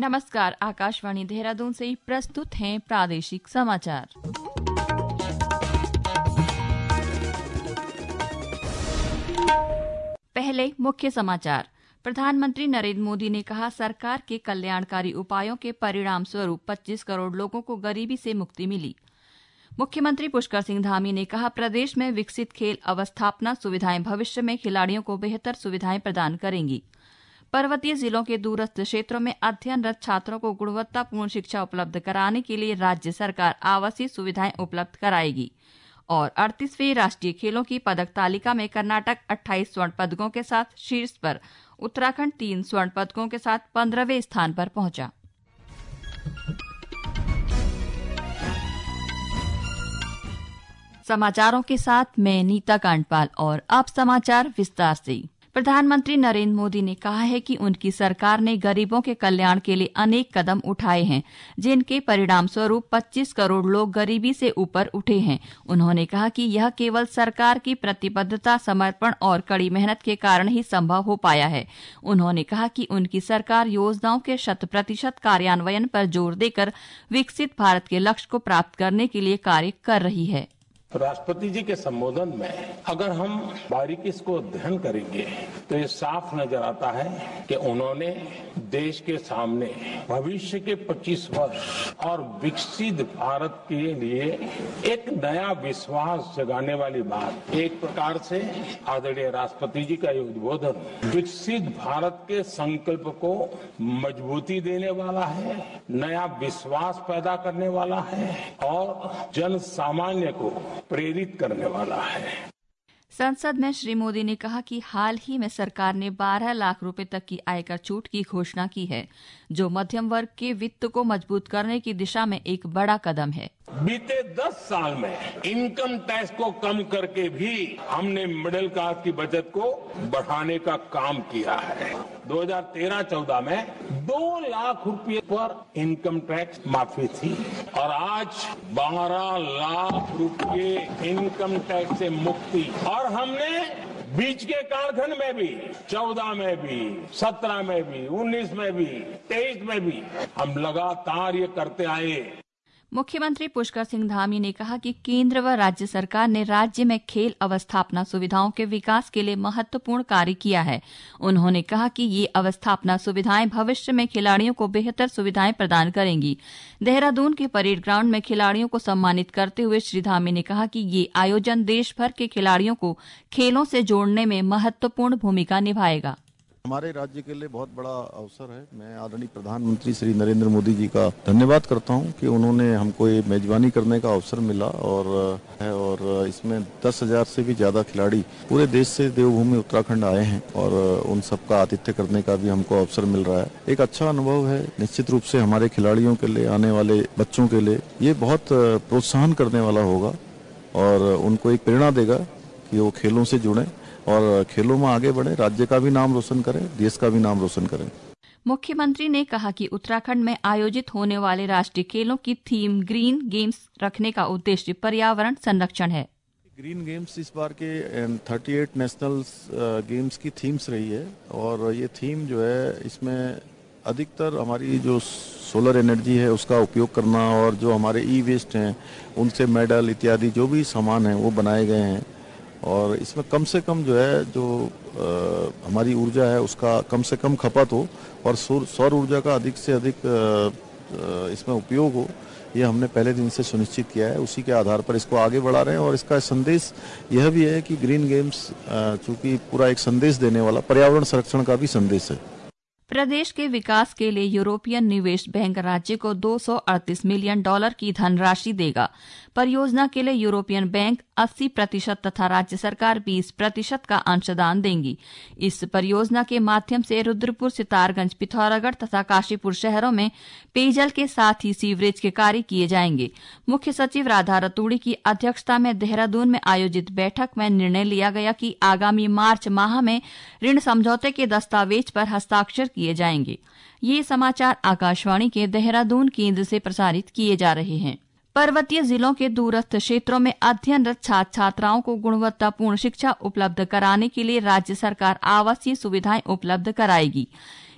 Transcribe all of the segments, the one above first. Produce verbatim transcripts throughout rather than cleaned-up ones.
नमस्कार, आकाशवाणी देहरादून से प्रस्तुत हैं प्रादेशिक समाचार। पहले मुख्य समाचार। प्रधानमंत्री नरेंद्र मोदी ने कहा, सरकार के कल्याणकारी उपायों के परिणाम स्वरूप पच्चीस करोड़ लोगों को गरीबी से मुक्ति मिली। मुख्यमंत्री पुष्कर सिंह धामी ने कहा, प्रदेश में विकसित खेल अवस्थापना सुविधाएं भविष्य में खिलाड़ियों को बेहतर सुविधाएं प्रदान करेंगी। पर्वतीय जिलों के दूरस्थ क्षेत्रों में अध्ययनरत छात्रों को गुणवत्तापूर्ण शिक्षा उपलब्ध कराने के लिए राज्य सरकार आवासीय सुविधाएं उपलब्ध कराएगी। और अड़तीसवीं राष्ट्रीय खेलों की पदक तालिका में कर्नाटक अट्ठाईस स्वर्ण पदकों के साथ शीर्ष पर, उत्तराखंड तीन स्वर्ण पदकों के साथ पंद्रहवें स्थान पर पहुंचा। समाचारों के साथ मैं नीता कांडपाल और अब समाचार विस्तार से। प्रधानमंत्री नरेंद्र मोदी ने कहा है कि उनकी सरकार ने गरीबों के कल्याण के लिए अनेक कदम उठाए हैं, जिनके परिणाम स्वरूप पच्चीस करोड़ लोग गरीबी से ऊपर उठे हैं। उन्होंने कहा कि यह केवल सरकार की प्रतिबद्धता, समर्पण और कड़ी मेहनत के कारण ही संभव हो पाया है। उन्होंने कहा कि उनकी सरकार योजनाओं के शत प्रतिशत कार्यान्वयन पर जोर देकर विकसित भारत के लक्ष्य को प्राप्त करने के लिए कार्य कर रही है। राष्ट्रपति जी के संबोधन में अगर हम बारीकी इसको अध्ययन करेंगे तो ये साफ नजर आता है कि उन्होंने देश के सामने भविष्य के पच्चीस वर्ष और विकसित भारत के लिए एक नया विश्वास जगाने वाली बात, एक प्रकार से आदरणीय राष्ट्रपति जी का ये उद्बोधन विकसित भारत के संकल्प को मजबूती देने वाला है, नया विश्वास पैदा करने वाला है और जन सामान्य को प्रेरित करने वाला है। संसद में श्री मोदी ने कहा कि हाल ही में सरकार ने बारह लाख रुपए तक की आयकर छूट की घोषणा की है, जो मध्यम वर्ग के वित्त को मजबूत करने की दिशा में एक बड़ा कदम है। बीते दस साल में इनकम टैक्स को कम करके भी हमने मिडिल क्लास की बचत को बढ़ाने का काम किया है। दो हज़ार तेरह चौदह में दो लाख रुपए पर इनकम टैक्स माफी थी और आज बारह लाख रुपए इनकम टैक्स से मुक्ति। और हमने बीच के कालखंड में भी, चौदह में भी, सत्रह में भी, उन्नीस में भी, तेईस में भी हम लगातार ये करते आए। मुख्यमंत्री पुष्कर सिंह धामी ने कहा कि केंद्र व राज्य सरकार ने राज्य में खेल अवस्थापना सुविधाओं के विकास के लिए महत्वपूर्ण कार्य किया है। उन्होंने कहा कि ये अवस्थापना सुविधाएं भविष्य में खिलाड़ियों को बेहतर सुविधाएं प्रदान करेंगी। देहरादून के परेड ग्राउंड में खिलाड़ियों को सम्मानित करते हुए श्री धामी ने कहा कि ये आयोजन देश भर के खिलाड़ियों को खेलों से जोड़ने में महत्वपूर्ण भूमिका निभाएगा। हमारे राज्य के लिए बहुत बड़ा अवसर है। मैं आदरणीय प्रधानमंत्री श्री नरेंद्र मोदी जी का धन्यवाद करता हूं कि उन्होंने हमको ये मेजबानी करने का अवसर मिला और है और इसमें दस हजार से भी ज्यादा खिलाड़ी पूरे देश से देवभूमि उत्तराखंड आए हैं और उन सबका आतिथ्य करने का भी हमको अवसर मिल रहा है। एक अच्छा अनुभव है। निश्चित रूप से हमारे खिलाड़ियों के लिए, आने वाले बच्चों के लिए ये बहुत प्रोत्साहन करने वाला होगा और उनको एक प्रेरणा देगा कि वो खेलों से जुड़े और खेलों में आगे बढ़े, राज्य का भी नाम रोशन करें, देश का भी नाम रोशन करें। मुख्यमंत्री ने कहा कि उत्तराखंड में आयोजित होने वाले राष्ट्रीय खेलों की थीम ग्रीन गेम्स रखने का उद्देश्य पर्यावरण संरक्षण है। ग्रीन गेम्स इस बार के अड़तीस नेशनल गेम्स की थीम्स रही है और ये थीम जो है इसमें अधिकतर हमारी जो सोलर एनर्जी है उसका उपयोग करना और जो हमारे ई वेस्ट हैं उनसे मेडल इत्यादि जो भी सामान है वो बनाए गए हैं और इसमें कम से कम जो है जो आ, हमारी ऊर्जा है उसका कम से कम खपत हो और सौर ऊर्जा का अधिक से अधिक आ, इसमें उपयोग हो, ये हमने पहले दिन से सुनिश्चित किया है। उसी के आधार पर इसको आगे बढ़ा रहे हैं और इसका संदेश यह भी है कि ग्रीन गेम्स चूंकि पूरा एक संदेश देने वाला पर्यावरण संरक्षण का भी संदेश है। प्रदेश के विकास के लिए यूरोपियन निवेश बैंक राज्य को दो सौ अड़तीस मिलियन डॉलर की धनराशि देगा। परियोजना के लिए यूरोपियन बैंक अस्सी प्रतिशत तथा राज्य सरकार बीस प्रतिशत का अंशदान देंगी। इस परियोजना के माध्यम से रुद्रपुर, सितारगंज, पिथौरागढ़ तथा काशीपुर शहरों में पेयजल के साथ ही सीवरेज के कार्य किए जाएंगे। मुख्य सचिव राधा रतूड़ी की अध्यक्षता में देहरादून में आयोजित बैठक में निर्णय लिया गया कि आगामी मार्च माह में ऋण समझौते के दस्तावेज पर हस्ताक्षर किए जाएंगे। ये समाचार आकाशवाणी के देहरादून केंद्र से प्रसारित किए जा रहे हैं। पर्वतीय जिलों के दूरस्थ क्षेत्रों में अध्ययनरत छात्र छात्राओं को गुणवत्तापूर्ण शिक्षा उपलब्ध कराने के लिए राज्य सरकार आवासीय सुविधाएं उपलब्ध कराएगी।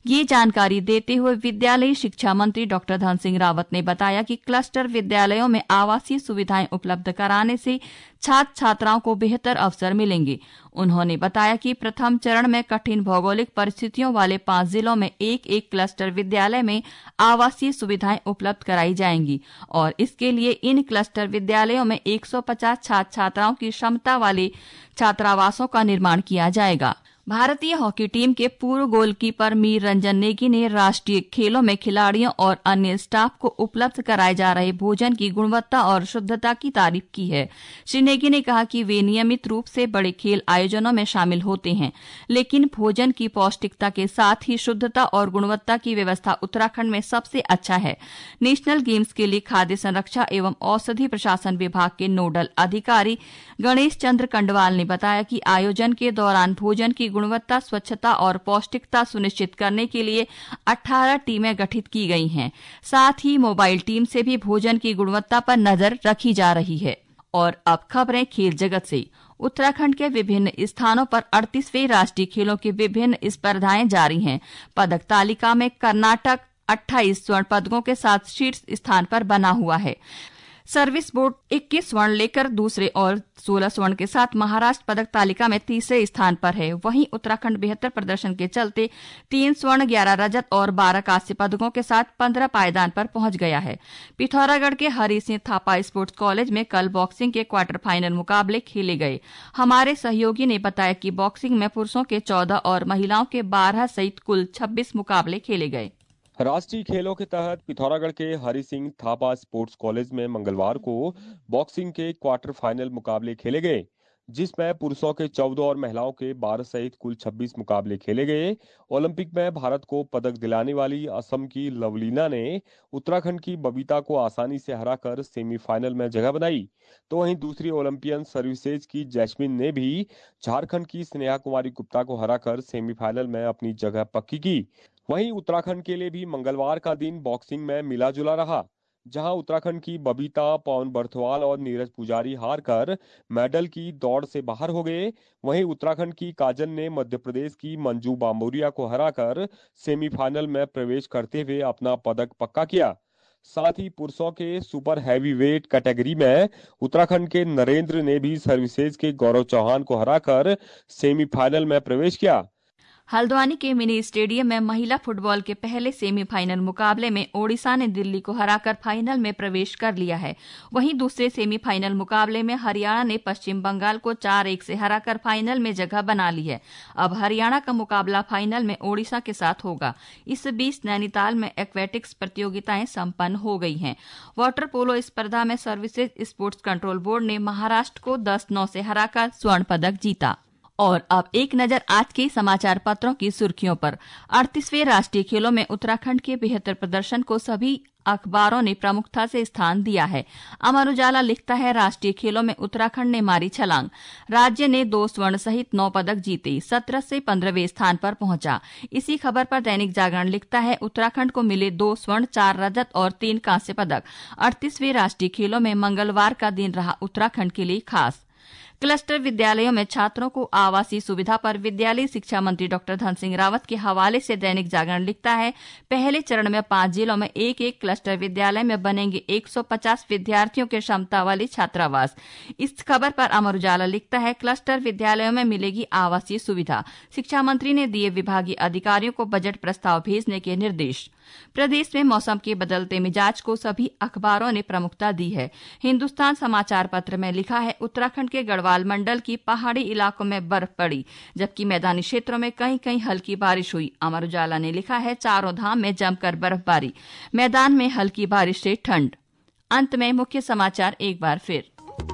ये जानकारी देते हुए विद्यालयी शिक्षा मंत्री डॉक्टर धन सिंह रावत ने बताया कि क्लस्टर विद्यालयों में आवासीय सुविधाएं उपलब्ध कराने से छात्र छात्राओं को बेहतर अवसर मिलेंगे। उन्होंने बताया कि प्रथम चरण में कठिन भौगोलिक परिस्थितियों वाले पांच जिलों में एक एक क्लस्टर विद्यालय में आवासीय सुविधाएं उपलब्ध कराई जाएंगी और इसके लिए इन क्लस्टर विद्यालयों में एक सौ पचास छात्र छात्राओं की क्षमता वाले छात्रावासों का निर्माण किया जाएगा। भारतीय हॉकी टीम के पूर्व गोलकीपर मीर रंजन नेगी ने राष्ट्रीय खेलों में खिलाड़ियों और अन्य स्टाफ को उपलब्ध कराए जा रहे भोजन की गुणवत्ता और शुद्धता की तारीफ की है। श्री नेगी ने कहा कि वे नियमित रूप से बड़े खेल आयोजनों में शामिल होते हैं, लेकिन भोजन की पौष्टिकता के साथ ही शुद्धता और गुणवत्ता की व्यवस्था उत्तराखंड में सबसे अच्छा है। नेशनल गेम्स के लिए खाद्य संरक्षा एवं औषधि प्रशासन विभाग के नोडल अधिकारी गणेश चंद्र कंडवाल ने बताया कि आयोजन के दौरान भोजन की गुणवत्ता, स्वच्छता और पौष्टिकता सुनिश्चित करने के लिए अठारह टीमें गठित की गई हैं। साथ ही मोबाइल टीम से भी भोजन की गुणवत्ता पर नजर रखी जा रही है। और अब खबरें खेल जगत से। उत्तराखंड के विभिन्न स्थानों पर अड़तीसवें राष्ट्रीय खेलों की विभिन्न स्पर्धाएं जारी हैं। पदक तालिका में कर्नाटक अट्ठाईस स्वर्ण पदकों के साथ शीर्ष स्थान पर बना हुआ है। सर्विस बोर्ड इक्कीस स्वर्ण लेकर दूसरे और सोलह स्वर्ण के साथ महाराष्ट्र पदक तालिका में तीसरे स्थान पर है। वहीं उत्तराखंड बेहतर प्रदर्शन के चलते तीन स्वर्ण, ग्यारह रजत और बारह कांस्य पदकों के साथ पंद्रह पायदान पर पहुंच गया है। पिथौरागढ़ के हरि सिंह थापा स्पोर्ट्स कॉलेज में कल बॉक्सिंग के क्वार्टर फाइनल मुकाबले खेले गए। हमारे सहयोगी ने बताया कि बॉक्सिंग में पुरुषों के चौदह और महिलाओं के बारह सहित कुल छब्बीस मुकाबले खेले गए। राष्ट्रीय खेलों के तहत पिथौरागढ़ के हरि सिंह थापा स्पोर्ट्स कॉलेज में मंगलवार को बॉक्सिंग के क्वार्टर फाइनल मुकाबले खेले गए, जिसमें पुरुषों के चौदह और महिलाओं के बारह सहित कुल छब्बीस मुकाबले खेले गए। ओलंपिक में भारत को पदक दिलाने वाली असम की लवलीना ने उत्तराखंड की बबीता को आसानी से हराकर सेमीफाइनल में जगह बनाई, तो वहीं दूसरी ओलंपियन सर्विसेज की जैस्मिन ने भी झारखंड की स्नेहा कुमारी गुप्ता को हराकर सेमीफाइनल में अपनी जगह पक्की की। वहीं उत्तराखंड के लिए भी मंगलवार का दिन बॉक्सिंग में मिला जुला रहा, जहां उत्तराखंड की बबीता, पवन बर्थवाल और नीरज पुजारी हारकर मेडल की दौड़ से बाहर हो गए। वहीं उत्तराखंड की काजल ने मध्य प्रदेश की मंजू बाम्बोरिया को हराकर सेमीफाइनल में प्रवेश करते हुए अपना पदक पक्का किया। साथ ही पुरुषों के सुपर हैवीवेट कैटेगरी में उत्तराखंड के नरेंद्र ने भी सर्विसेज के गौरव चौहान को हराकर सेमीफाइनल में प्रवेश किया। हल्द्वानी के मिनी स्टेडियम में महिला फुटबॉल के पहले सेमीफाइनल मुकाबले में ओडिशा ने दिल्ली को हराकर फाइनल में प्रवेश कर लिया है। वहीं दूसरे सेमीफाइनल मुकाबले में हरियाणा ने पश्चिम बंगाल को चार एक से हराकर फाइनल में जगह बना ली है। अब हरियाणा का मुकाबला फाइनल में ओडिशा के साथ होगा। इस बीच नैनीताल में एक्वेटिक्स प्रतियोगिताएं संपन्न हो गई हैं। वाटर पोलो स्पर्धा में सर्विसेज स्पोर्ट्स कंट्रोल बोर्ड ने महाराष्ट्र को दस नौ से हराकर स्वर्ण पदक जीता। और अब एक नजर आज के समाचार पत्रों की सुर्खियों पर। अड़तीसवें राष्ट्रीय खेलों में उत्तराखंड के बेहतर प्रदर्शन को सभी अखबारों ने प्रमुखता से स्थान दिया है। अमर उजाला लिखता है, राष्ट्रीय खेलों में उत्तराखंड ने मारी छलांग, राज्य ने दो स्वर्ण सहित नौ पदक जीते, सत्रह से पंद्रहवें स्थान पर पहुंचा। इसी खबर पर दैनिक जागरण लिखता है, उत्तराखंड को मिले दो स्वर्ण, चार रजत और तीन कांस्य पदक। अड़तीसवें राष्ट्रीय खेलों में मंगलवार का दिन रहा उत्तराखंड के लिए खास। क्लस्टर विद्यालयों में छात्रों को आवासीय सुविधा पर विद्यालय शिक्षा मंत्री डॉक्टर धन सिंह रावत के हवाले से दैनिक जागरण लिखता है, पहले चरण में पांच जिलों में एक एक क्लस्टर विद्यालय में बनेंगे एक सौ पचास विद्यार्थियों के क्षमता वाले छात्रावास। इस खबर पर अमर उजाला लिखता है, क्लस्टर विद्यालयों में मिलेगी आवासीय सुविधा, शिक्षा मंत्री ने दिए विभागीय अधिकारियों को बजट प्रस्ताव भेजने के निर्देश। प्रदेश में मौसम के बदलते मिजाज को सभी अखबारों ने प्रमुखता दी है। हिंदुस्तान समाचार पत्र में लिखा है, उत्तराखंड के गढ़वाल मंडल की पहाड़ी इलाकों में बर्फ पड़ी, जबकि मैदानी क्षेत्रों में कहीं कहीं हल्की बारिश हुई। अमर उजाला ने लिखा है, चारों धाम में जमकर बर्फबारी, मैदान में हल्की बारिश से ठंड। अंत में मुख्य समाचार एक बार फिर।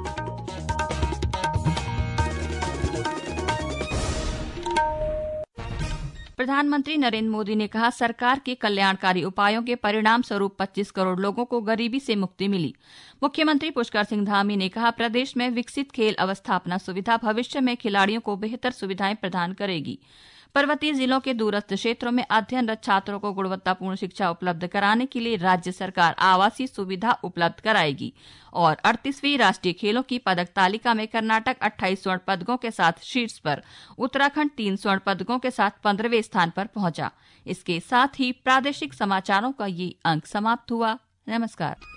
प्रधानमंत्री नरेंद्र मोदी ने कहा, सरकार के कल्याणकारी उपायों के परिणाम स्वरूप पच्चीस करोड़ लोगों को गरीबी से मुक्ति मिली। मुख्यमंत्री पुष्कर सिंह धामी ने कहा, प्रदेश में विकसित खेल अवस्थापना सुविधा भविष्य में खिलाड़ियों को बेहतर सुविधाएं प्रदान करेगी। पर्वतीय जिलों के दूरस्थ क्षेत्रों में अध्ययनरत छात्रों को गुणवत्तापूर्ण शिक्षा उपलब्ध कराने के लिए राज्य सरकार आवासीय सुविधा उपलब्ध कराएगी। और अड़तीसवीं राष्ट्रीय खेलों की पदक तालिका में कर्नाटक अट्ठाईस स्वर्ण पदकों के साथ शीर्ष पर, उत्तराखंड तीन स्वर्ण पदकों के साथ पंद्रहवें स्थान पर पहुंचा। इसके साथ ही प्रादेशिक समाचारों का ये अंक समाप्त हुआ। नमस्कार।